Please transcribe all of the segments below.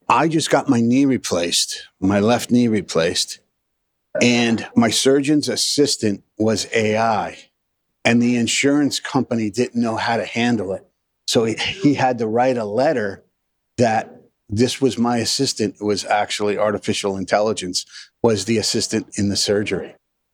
I just got my knee replaced, my left knee replaced, and my surgeon's assistant was AI, and the insurance company didn't know how to handle it. So he had to write a letter that this was my assistant. It was actually artificial intelligence, was the assistant in the surgery.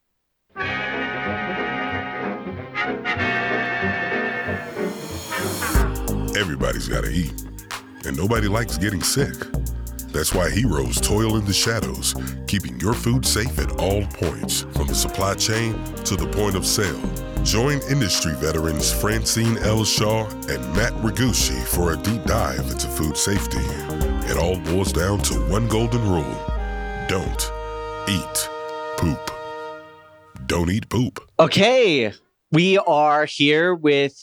Everybody's got to eat, and nobody likes getting sick. That's why Heroes toil in the shadows, keeping your food safe at all points, from the supply chain to the point of sale. Join industry veterans Francine L. Shaw and Matt Ragucci for a deep dive into food safety. It all boils down to one golden rule: don't eat poop. Don't eat poop. Okay. We are here with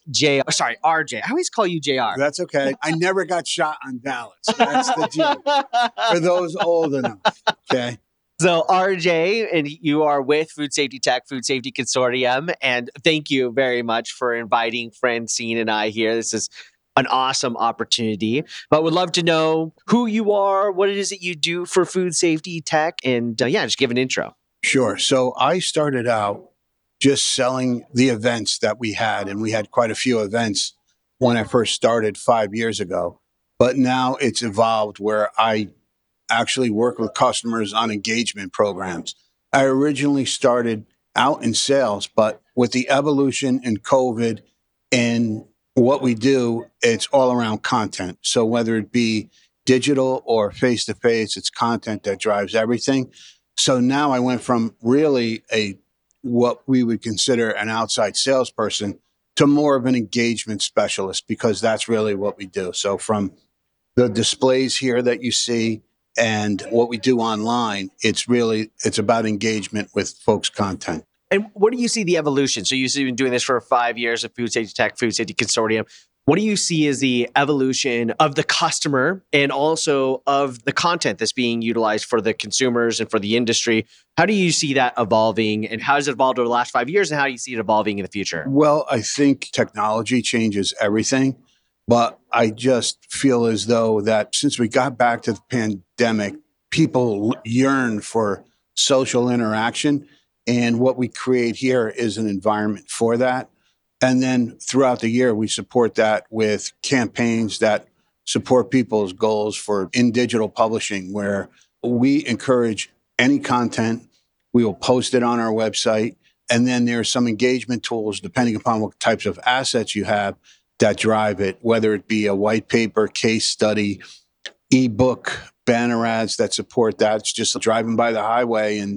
RJ. I always call you JR. That's okay. I never got shot on ballots. That's the deal. For those old enough, okay? So RJ, and you are with Food Safety Tech, Food Safety Consortium, and thank you very much for inviting Francine and I here. This is an awesome opportunity, but would love to know who you are, what it is that you do for Food Safety Tech, and just give an intro. Sure. So I started out just selling the events that we had, and we had quite a few events when I first started 5 years ago. But now it's evolved where I actually work with customers on engagement programs. I originally started out in sales, but with the evolution in COVID and what we do, it's all around content. So whether it be digital or face-to-face, it's content that drives everything. So now I went from really what we would consider an outside salesperson to more of an engagement specialist, because that's really what we do. So from the displays here that you see and what we do online, it's about engagement with folks' content. And what do you see the evolution? So you've been doing this for 5 years at Food Safety Tech, Food Safety Consortium. What do you see as the evolution of the customer and also of the content that's being utilized for the consumers and for the industry? How do you see that evolving, and how has it evolved over the last 5 years, and how do you see it evolving in the future? Well, I think technology changes everything, but I just feel as though that since we got back to the pandemic, people yearn for social interaction, and what we create here is an environment for that. And then throughout the year, we support that with campaigns that support people's goals for in digital publishing, where we encourage any content. We will post it on our website. And then there are some engagement tools, depending upon what types of assets you have, that drive it, whether it be a white paper, case study, ebook, banner ads that support that. It's just driving by the highway and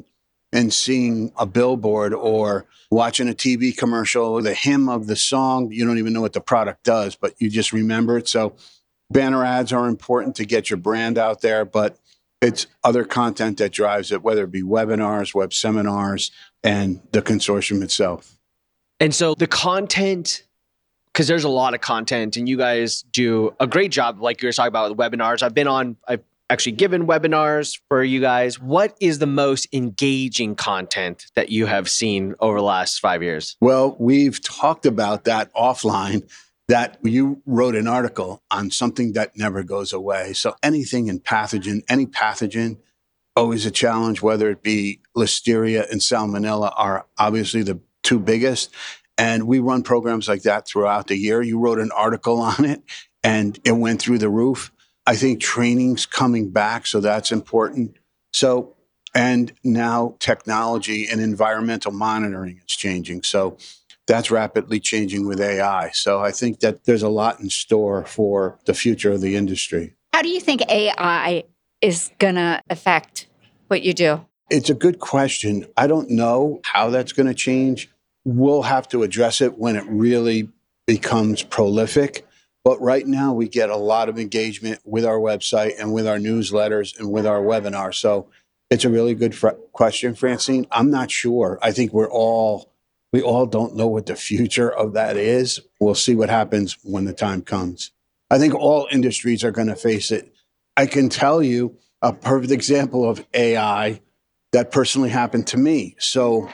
seeing a billboard or watching a TV commercial, the hymn of the song. You don't even know what the product does, but you just remember it. So banner ads are important to get your brand out there, but it's other content that drives it, whether it be webinars, web seminars, and the consortium itself. And so the content, because there's a lot of content, and you guys do a great job, like you were talking about with webinars. I've actually given webinars for you guys. What is the most engaging content that you have seen over the last 5 years? Well, we've talked about that offline, that you wrote an article on something that never goes away. So anything in pathogen, any pathogen, always a challenge, whether it be Listeria and Salmonella are obviously the two biggest. And we run programs like that throughout the year. You wrote an article on it and it went through the roof. I think training's coming back, so that's important. So, and now technology and environmental monitoring is changing. So that's rapidly changing with AI. So I think that there's a lot in store for the future of the industry. How do you think AI is going to affect what you do? It's a good question. I don't know how that's going to change. We'll have to address it when it really becomes prolific. But right now, we get a lot of engagement with our website and with our newsletters and with our webinars. So it's a really good question, Francine. I'm not sure. I think we all don't know what the future of that is. We'll see what happens when the time comes. I think all industries are going to face it. I can tell you a perfect example of AI that personally happened to me. So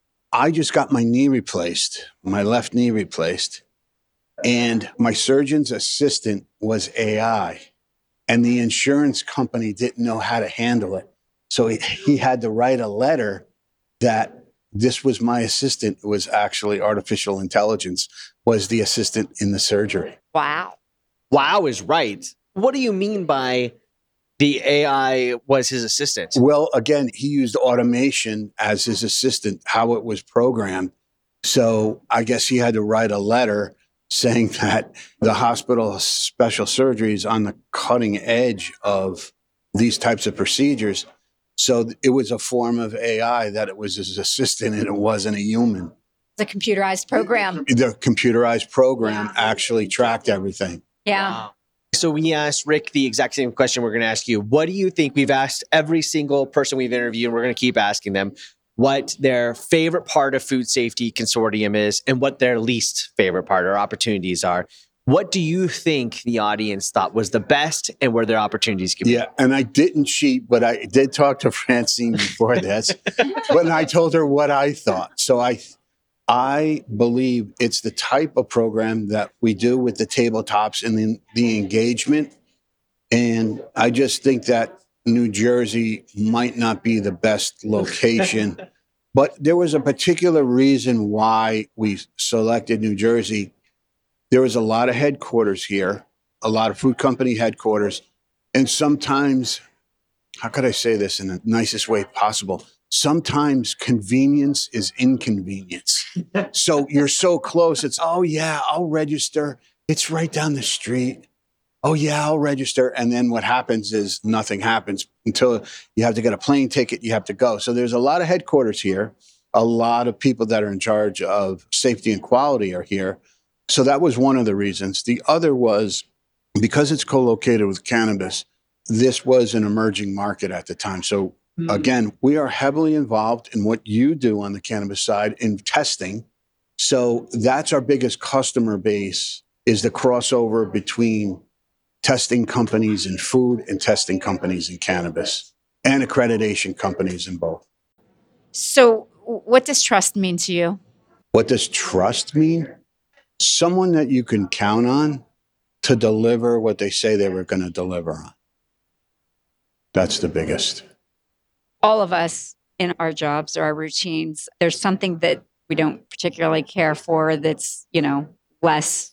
I just got my knee replaced, my left knee replaced. And my surgeon's assistant was AI. and the insurance company didn't know how to handle it. So he had to write a letter that this was my assistant. It was actually artificial intelligence was the assistant in the surgery. Wow. Wow is right. What do you mean by the AI was his assistant? Well, again, he used automation as his assistant, how it was programmed. So I guess he had to write a letter saying that the hospital special surgery is on the cutting edge of these types of procedures. So it was a form of AI that it was his assistant and it wasn't a human. The computerized program. The computerized program actually tracked everything. Yeah. Wow. So we asked Rick the exact same question we're going to ask you. What do you think? We've asked every single person we've interviewed, and we're going to keep asking them what their favorite part of Food Safety Consortium is and what their least favorite part or opportunities are. What do you think the audience thought was the best and where their opportunities could be? Yeah, and I didn't cheat, but I did talk to Francine before this, but I told her what I thought. So I believe it's the type of program that we do with the tabletops and the engagement. And I just think that New Jersey might not be the best location, but there was a particular reason why we selected New Jersey. There was a lot of headquarters here, a lot of food company headquarters. And sometimes, how could I say this in the nicest way possible? Sometimes convenience is inconvenience. So you're so close. It's, oh yeah, I'll register. It's right down the street. Oh yeah, I'll register. And then what happens is nothing happens until you have to get a plane ticket. You have to go. So there's a lot of headquarters here. A lot of people that are in charge of safety and quality are here. So that was one of the reasons. The other was because it's co-located with cannabis, this was an emerging market at the time. So again, we are heavily involved in what you do on the cannabis side in testing. So that's our biggest customer base is the crossover between testing companies in food and testing companies in cannabis and accreditation companies in both. So what does trust mean to you? What does trust mean? Someone that you can count on to deliver what they say they were going to deliver on. That's the biggest. All of us in our jobs or our routines, there's something that we don't particularly care for that's, less,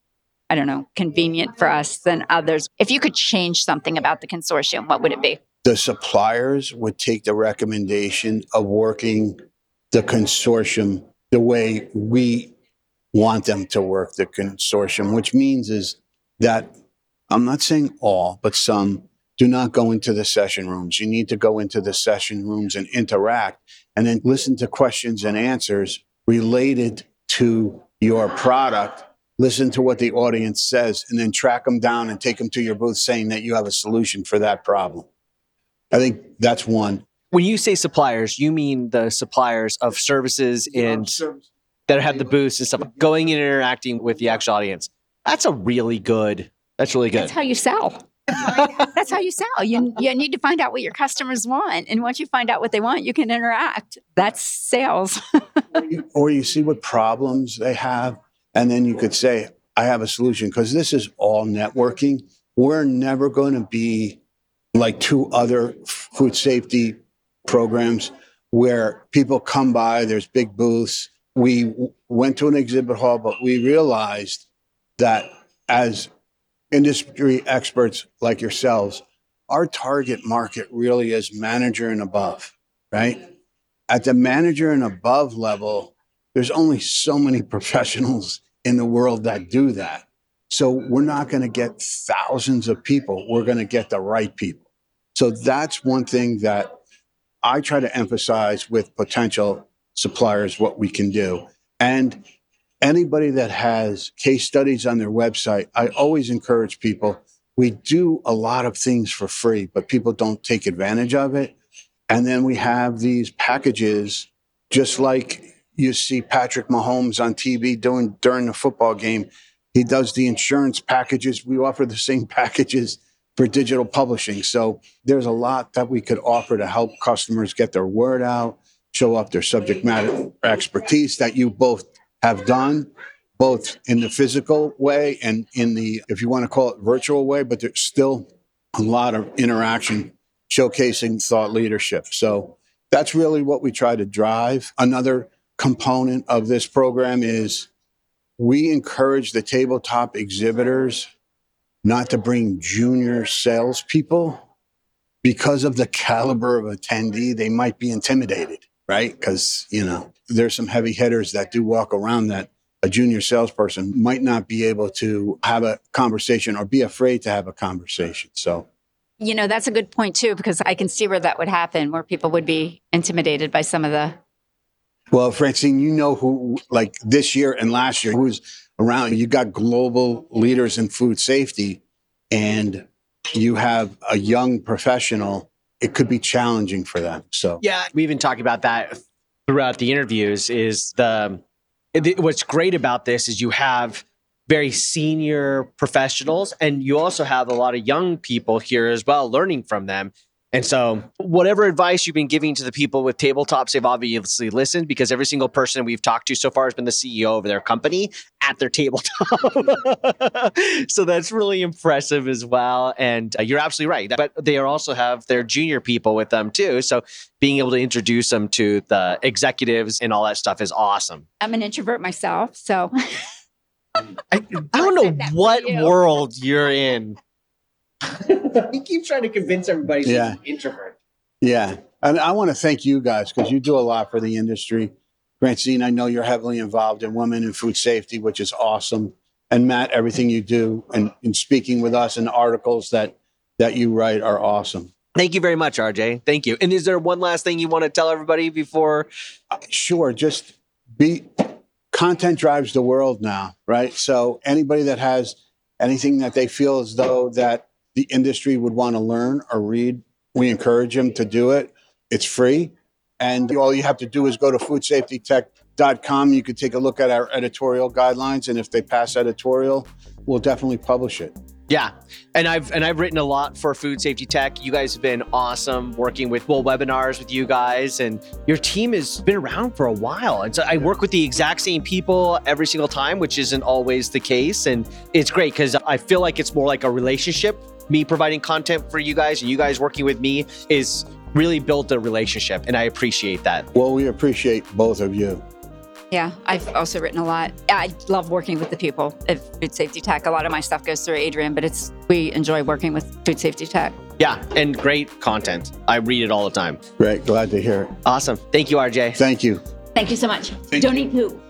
convenient for us than others. If you could change something about the consortium, what would it be? The suppliers would take the recommendation of working the consortium the way we want them to work the consortium, which means is that I'm not saying all, but some do not go into the session rooms. You need to go into the session rooms and interact and then listen to questions and answers related to your product. Listen to what the audience says and then track them down and take them to your booth saying that you have a solution for that problem. I think that's one. When you say suppliers, you mean the suppliers of services and that have the booths and stuff, going and interacting with the actual audience. That's really good. That's how you sell. That's how you sell. You need to find out what your customers want. And once you find out what they want, you can interact. That's sales. Or you see what problems they have. And then you could say, I have a solution, because this is all networking. We're never going to be like two other food safety programs where people come by, there's big booths. We went to an exhibit hall, but we realized that as industry experts like yourselves, our target market really is manager and above, right? At the manager and above level, there's only so many professionals in the world that do that. So we're not going to get thousands of people. We're going to get the right people. So that's one thing that I try to emphasize with potential suppliers, what we can do. And anybody that has case studies on their website, I always encourage people, we do a lot of things for free, but people don't take advantage of it. And then we have these packages, just like you see Patrick Mahomes on TV doing during the football game. He does the insurance packages. We offer the same packages for digital publishing. So there's a lot that we could offer to help customers get their word out, show off their subject matter expertise that you both have done, both in the physical way and in the, if you want to call it virtual way, but there's still a lot of interaction, showcasing thought leadership. So that's really what we try to drive. Another component of this program is we encourage the tabletop exhibitors not to bring junior salespeople because of the caliber of attendee. They might be intimidated, right? Because, there's some heavy hitters that do walk around that a junior salesperson might not be able to have a conversation or be afraid to have a conversation. So, That's a good point too, because I can see where that would happen, where people would be intimidated by some of the. well, Francine, who, like this year and last year, who's around. You got global leaders in food safety, and you have a young professional. It could be challenging for them. So, Yeah, we've been talking about that throughout the interviews. What's great about this is you have very senior professionals, and you also have a lot of young people here as well, learning from them. And so whatever advice you've been giving to the people with tabletops, they've obviously listened, because every single person we've talked to so far has been the CEO of their company at their tabletop. So that's really impressive as well. And you're absolutely right. But they also have their junior people with them too. So being able to introduce them to the executives and all that stuff is awesome. I'm an introvert myself, so I don't know what world you're in. You keep trying to convince everybody she's an introvert. yeah. And I want to thank you guys because you do a lot for the industry. Francine, I know you're heavily involved in women in food safety, which is awesome. And Matt, everything you do and in speaking with us and articles that you write are awesome. Thank you very much, RJ. Thank you. And is there one last thing you want to tell everybody before? Sure. Just content drives the world now, right? So anybody that has anything that they feel as though that the industry would want to learn or read, we encourage them to do it. It's free. And all you have to do is go to foodsafetytech.com. You could take a look at our editorial guidelines. And if they pass editorial, we'll definitely publish it. Yeah. And I've written a lot for Food Safety Tech. You guys have been awesome working with webinars with you guys, and your team has been around for a while. And so I work with the exact same people every single time, which isn't always the case. And it's great because I feel like it's more like a relationship. Me providing content for you guys and you guys working with me is really built a relationship, and I appreciate that. Well, we appreciate both of you. Yeah, I've also written a lot. I love working with the people at Food Safety Tech. A lot of my stuff goes through Adrian, but we enjoy working with Food Safety Tech. Yeah, and great content. I read it all the time. Great. Glad to hear it. Awesome. Thank you, RJ. Thank you. Thank you so much. Thank Don't you. eat poo.